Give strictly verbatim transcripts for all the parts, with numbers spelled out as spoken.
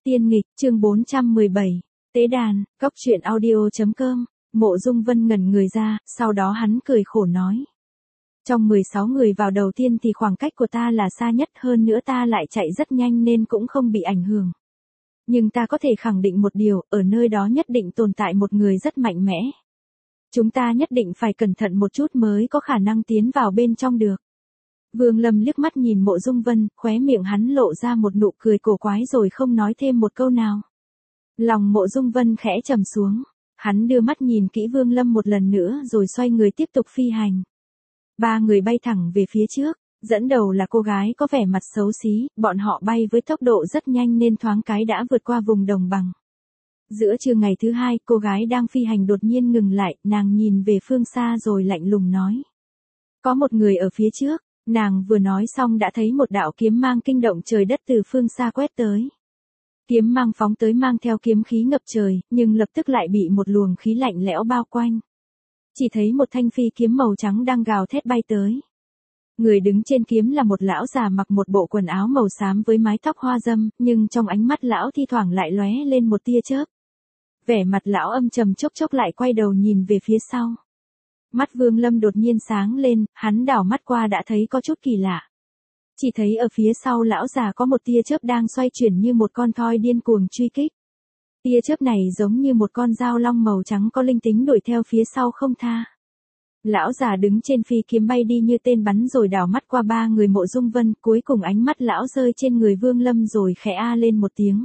Tiên nghịch, chương bốn trăm mười bảy, Tế đàn, cóc truyện audio chấm com, Mộ Dung Vân ngẩn người ra, sau đó hắn cười khổ nói. Trong mười sáu người vào đầu tiên thì khoảng cách của ta là xa nhất, hơn nữa ta lại chạy rất nhanh nên cũng không bị ảnh hưởng. Nhưng ta có thể khẳng định một điều, ở nơi đó nhất định tồn tại một người rất mạnh mẽ. Chúng ta nhất định phải cẩn thận một chút mới có khả năng tiến vào bên trong được. Vương Lâm liếc mắt nhìn Mộ Dung Vân, khóe miệng hắn lộ ra một nụ cười cổ quái rồi không nói thêm một câu nào. Lòng Mộ Dung Vân khẽ trầm xuống, hắn đưa mắt nhìn kỹ Vương Lâm một lần nữa rồi xoay người tiếp tục phi hành. Ba người bay thẳng về phía trước, dẫn đầu là cô gái có vẻ mặt xấu xí, bọn họ bay với tốc độ rất nhanh nên thoáng cái đã vượt qua vùng đồng bằng. Giữa trưa ngày thứ hai, cô gái đang phi hành đột nhiên ngừng lại, nàng nhìn về phương xa rồi lạnh lùng nói. Có một người ở phía trước. Nàng vừa nói xong đã thấy một đạo kiếm mang kinh động trời đất từ phương xa quét tới. Kiếm mang phóng tới mang theo kiếm khí ngập trời, nhưng lập tức lại bị một luồng khí lạnh lẽo bao quanh. Chỉ thấy một thanh phi kiếm màu trắng đang gào thét bay tới. Người đứng trên kiếm là một lão già mặc một bộ quần áo màu xám với mái tóc hoa dâm, nhưng trong ánh mắt lão thi thoảng lại lóe lên một tia chớp. Vẻ mặt lão âm trầm chốc chốc lại quay đầu nhìn về phía sau. Mắt Vương Lâm đột nhiên sáng lên, hắn đảo mắt qua đã thấy có chút kỳ lạ. Chỉ thấy ở phía sau lão già có một tia chớp đang xoay chuyển như một con thoi điên cuồng truy kích. Tia chớp này giống như một con dao long màu trắng có linh tính đuổi theo phía sau không tha. Lão già đứng trên phi kiếm bay đi như tên bắn rồi đảo mắt qua ba người Mộ Dung Vân, cuối cùng ánh mắt lão rơi trên người Vương Lâm rồi khẽ a lên một tiếng.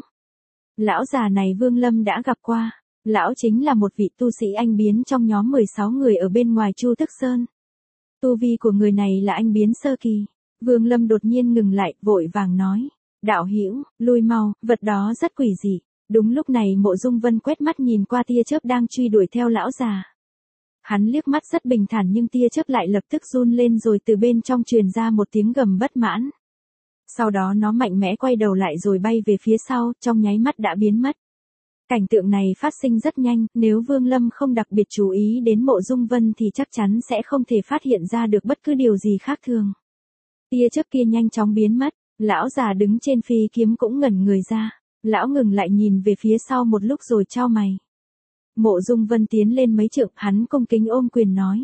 Lão già này Vương Lâm đã gặp qua. Lão chính là một vị tu sĩ anh biến trong nhóm mười sáu người ở bên ngoài Chu Tức Sơn. Tu vi của người này là anh biến sơ kỳ. Vương Lâm đột nhiên ngừng lại, vội vàng nói. Đạo hữu, lui mau, vật đó rất quỷ dị. Đúng lúc này Mộ Dung Vân quét mắt nhìn qua tia chớp đang truy đuổi theo lão già. Hắn liếc mắt rất bình thản nhưng tia chớp lại lập tức run lên rồi từ bên trong truyền ra một tiếng gầm bất mãn. Sau đó nó mạnh mẽ quay đầu lại rồi bay về phía sau, trong nháy mắt đã biến mất. Cảnh tượng này phát sinh rất nhanh, nếu Vương Lâm không đặc biệt chú ý đến Mộ Dung Vân thì chắc chắn sẽ không thể phát hiện ra được bất cứ điều gì khác thường. Tia chớp kia nhanh chóng biến mất, lão già đứng trên phi kiếm cũng ngẩn người ra, lão ngừng lại nhìn về phía sau một lúc rồi chau mày. Mộ Dung Vân tiến lên mấy trượng, hắn cung kính ôm quyền nói.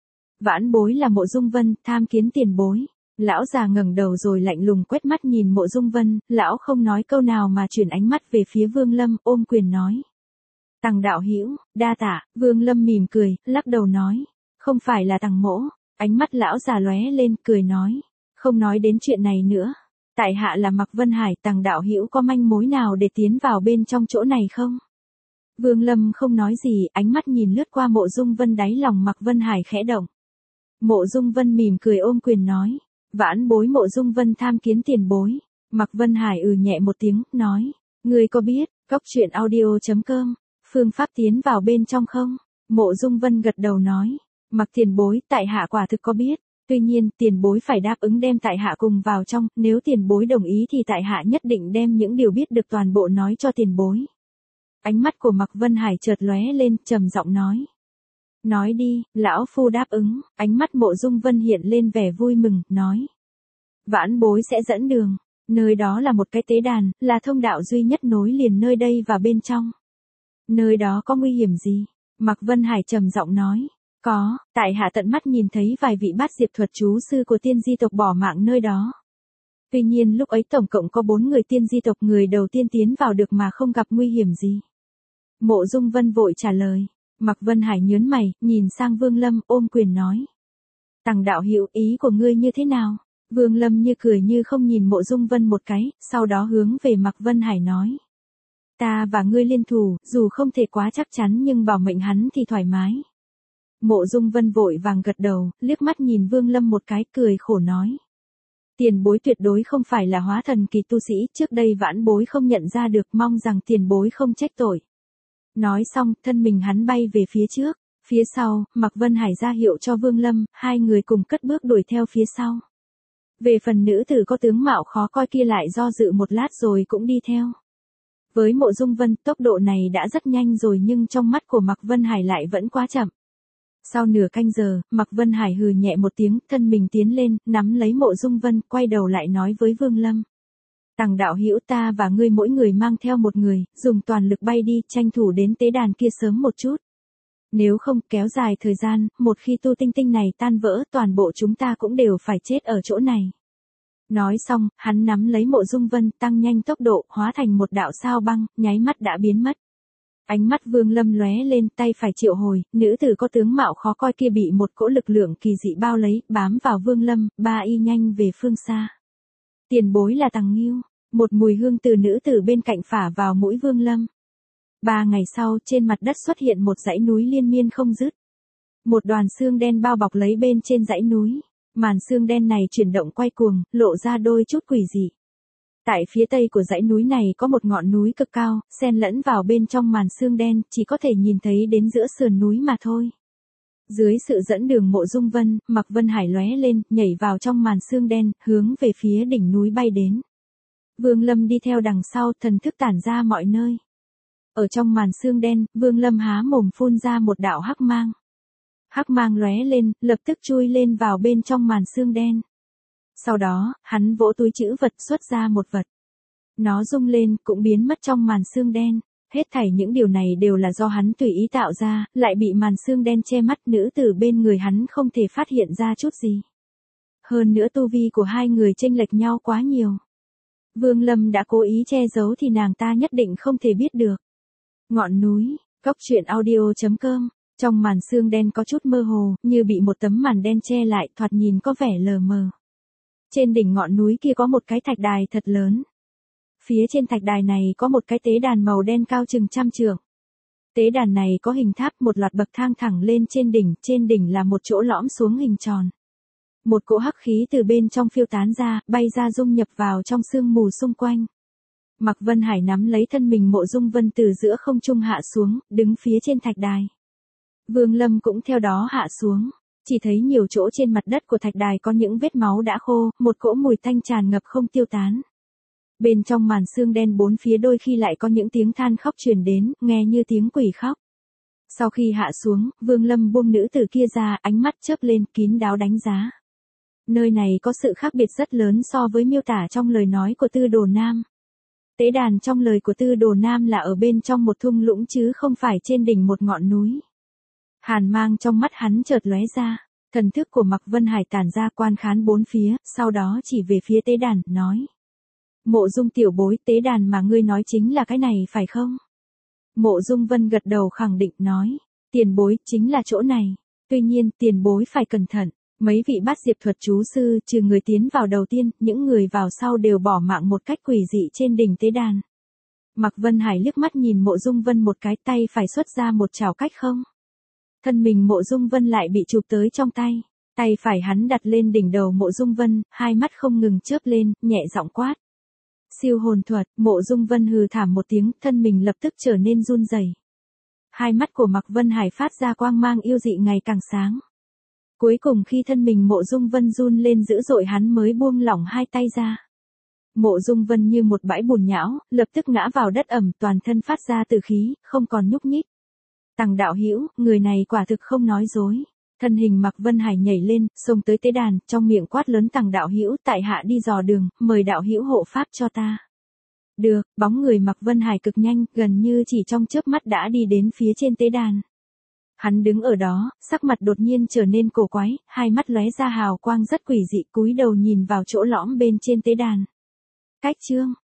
Vãn bối là Mộ Dung Vân, tham kiến tiền bối. Lão già ngẩng đầu rồi lạnh lùng quét mắt nhìn Mộ Dung Vân, lão không nói câu nào mà chuyển ánh mắt về phía Vương Lâm, ôm quyền nói. Tằng đạo hữu, đa tạ. Vương Lâm mỉm cười, lắc đầu nói. Không phải là Tằng mỗ. Ánh mắt lão già lóe lên, cười nói. Không nói đến chuyện này nữa. Tại hạ là Mạc Vân Hải, Tằng đạo hữu có manh mối nào để tiến vào bên trong chỗ này không? Vương Lâm không nói gì, ánh mắt nhìn lướt qua Mộ Dung Vân, đáy lòng Mạc Vân Hải khẽ động. Mộ Dung Vân mỉm cười ôm quyền nói. Vãn bối Mộ Dung Vân tham kiến tiền bối. Mạc Vân Hải ừ nhẹ một tiếng, nói. Ngươi có biết, cóc truyện audio chấm com, phương pháp tiến vào bên trong không? Mộ Dung Vân gật đầu nói. Mạc tiền bối, tại hạ quả thực có biết. Tuy nhiên, tiền bối phải đáp ứng đem tại hạ cùng vào trong, nếu tiền bối đồng ý thì tại hạ nhất định đem những điều biết được toàn bộ nói cho tiền bối. Ánh mắt của Mạc Vân Hải chợt lóe lên, trầm giọng nói. Nói đi, lão phu đáp ứng. Ánh mắt Mộ Dung Vân hiện lên vẻ vui mừng, nói. Vãn bối sẽ dẫn đường. Nơi đó là một cái tế đàn, là thông đạo duy nhất nối liền nơi đây và bên trong. Nơi đó có nguy hiểm gì? Mạc Vân Hải trầm giọng nói. Có, tại hạ tận mắt nhìn thấy vài vị bát diệp thuật chú sư của tiên di tộc bỏ mạng nơi đó. Tuy nhiên lúc ấy tổng cộng có bốn người tiên di tộc, người đầu tiên tiến vào được mà không gặp nguy hiểm gì. Mộ Dung Vân vội trả lời. Mạc Vân Hải nhớn mày, nhìn sang Vương Lâm, ôm quyền nói. Tằng đạo hữu, ý của ngươi như thế nào? Vương Lâm như cười như không nhìn Mộ Dung Vân một cái, sau đó hướng về Mạc Vân Hải nói. Ta và ngươi liên thủ, dù không thể quá chắc chắn nhưng bảo mệnh hắn thì thoải mái. Mộ Dung Vân vội vàng gật đầu, liếc mắt nhìn Vương Lâm một cái, cười khổ nói. Tiền bối tuyệt đối không phải là hóa thần kỳ tu sĩ, trước đây vãn bối không nhận ra được, mong rằng tiền bối không trách tội. Nói xong, thân mình hắn bay về phía trước, phía sau, Mạc Vân Hải ra hiệu cho Vương Lâm, hai người cùng cất bước đuổi theo phía sau. Về phần nữ tử có tướng mạo khó coi kia lại do dự một lát rồi cũng đi theo. Với Mộ Dung Vân, tốc độ này đã rất nhanh rồi nhưng trong mắt của Mạc Vân Hải lại vẫn quá chậm. Sau nửa canh giờ, Mạc Vân Hải hừ nhẹ một tiếng, thân mình tiến lên, nắm lấy Mộ Dung Vân, quay đầu lại nói với Vương Lâm. Tằng đạo hữu, ta và ngươi mỗi người mang theo một người, dùng toàn lực bay đi, tranh thủ đến tế đàn kia sớm một chút. Nếu không kéo dài thời gian, một khi tu tinh tinh này tan vỡ, toàn bộ chúng ta cũng đều phải chết ở chỗ này. Nói xong, hắn nắm lấy Mộ Dung Vân, tăng nhanh tốc độ, hóa thành một đạo sao băng, nháy mắt đã biến mất. Ánh mắt Vương Lâm lóe lên, tay phải triệu hồi, nữ tử có tướng mạo khó coi kia bị một cỗ lực lượng kỳ dị bao lấy, bám vào Vương Lâm, ba y nhanh về phương xa. Tiền bối là Tằng Nghiêu, một mùi hương từ nữ tử bên cạnh phả vào mũi Vương Lâm. Ba ngày sau, trên mặt đất xuất hiện một dãy núi liên miên không dứt. Một đoàn xương đen bao bọc lấy bên trên dãy núi. Màn xương đen này chuyển động quay cuồng, lộ ra đôi chút quỷ dị. Tại phía tây của dãy núi này có một ngọn núi cực cao, xen lẫn vào bên trong màn xương đen, chỉ có thể nhìn thấy đến giữa sườn núi mà thôi. Dưới sự dẫn đường Mộ Dung Vân, Mạc Vân Hải lóe lên, nhảy vào trong màn xương đen, hướng về phía đỉnh núi bay đến. Vương Lâm đi theo đằng sau, thần thức tản ra mọi nơi. Ở trong màn xương đen, Vương Lâm há mồm phun ra một đạo hắc mang. Hắc mang lóe lên, lập tức chui lên vào bên trong màn xương đen. Sau đó, hắn vỗ túi trữ vật xuất ra một vật. Nó rung lên, cũng biến mất trong màn xương đen. Hết thảy những điều này đều là do hắn tùy ý tạo ra, lại bị màn xương đen che mắt, nữ tử bên người hắn không thể phát hiện ra chút gì. Hơn nữa tu vi của hai người chênh lệch nhau quá nhiều. Vương Lâm đã cố ý che giấu thì nàng ta nhất định không thể biết được. Ngọn núi, Cốc Truyện Audio chấm com. Trong màn xương đen có chút mơ hồ, như bị một tấm màn đen che lại, thoạt nhìn có vẻ lờ mờ. Trên đỉnh ngọn núi kia có một cái thạch đài thật lớn. Phía trên thạch đài này có một cái tế đàn màu đen cao chừng trăm trượng. Tế đàn này có hình tháp, một loạt bậc thang thẳng lên trên đỉnh, trên đỉnh là một chỗ lõm xuống hình tròn. Một cỗ hắc khí từ bên trong phiêu tán ra, bay ra dung nhập vào trong sương mù xung quanh. Mạc Vân Hải nắm lấy thân mình Mộ Dung Vân từ giữa không trung hạ xuống, đứng phía trên thạch đài. Vương Lâm cũng theo đó hạ xuống, chỉ thấy nhiều chỗ trên mặt đất của thạch đài có những vết máu đã khô, một cỗ mùi tanh tràn ngập không tiêu tán. Bên trong màn xương đen bốn phía đôi khi lại có những tiếng than khóc truyền đến, nghe như tiếng quỷ khóc. Sau khi hạ xuống, Vương Lâm buông nữ tử kia ra, ánh mắt chớp lên, kín đáo đánh giá. Nơi này có sự khác biệt rất lớn so với miêu tả trong lời nói của Tư Đồ Nam. Tế đàn trong lời của Tư Đồ Nam là ở bên trong một thung lũng chứ không phải trên đỉnh một ngọn núi. Hàn mang trong mắt hắn chợt lóe ra, thần thức của Mạc Vân Hải tản ra quan khán bốn phía, sau đó chỉ về phía tế đàn, nói. Mộ Dung tiểu bối, tế đàn mà ngươi nói chính là cái này phải không? Mộ Dung Vân gật đầu khẳng định nói, tiền bối, chính là chỗ này. Tuy nhiên, tiền bối phải cẩn thận, mấy vị bát diệp thuật chú sư, trừ người tiến vào đầu tiên, những người vào sau đều bỏ mạng một cách quỷ dị trên đỉnh tế đàn. Mạc Vân Hải liếc mắt nhìn Mộ Dung Vân một cái, tay phải xuất ra một chảo cách không. Thân mình Mộ Dung Vân lại bị chụp tới trong tay, tay phải hắn đặt lên đỉnh đầu Mộ Dung Vân, hai mắt không ngừng chớp lên, nhẹ giọng quát. Siêu hồn thuật, Mộ Dung Vân hừ thảm một tiếng, thân mình lập tức trở nên run rẩy. Hai mắt của Mạc Vân Hải phát ra quang mang yêu dị ngày càng sáng. Cuối cùng khi thân mình Mộ Dung Vân run lên dữ dội hắn mới buông lỏng hai tay ra. Mộ Dung Vân như một bãi bùn nhão, lập tức ngã vào đất ẩm, toàn thân phát ra từ khí, không còn nhúc nhích. Tằng đạo hữu, người này quả thực không nói dối. Thân hình Mạc Vân Hải nhảy lên, xông tới tế đàn, trong miệng quát lớn, Tằng đạo hữu, tại hạ đi dò đường, mời đạo hữu hộ pháp cho ta. Được, bóng người Mạc Vân Hải cực nhanh, gần như chỉ trong chớp mắt đã đi đến phía trên tế đàn. Hắn đứng ở đó, sắc mặt đột nhiên trở nên cổ quái, hai mắt lóe ra hào quang rất quỷ dị, cúi đầu nhìn vào chỗ lõm bên trên tế đàn. Cách chương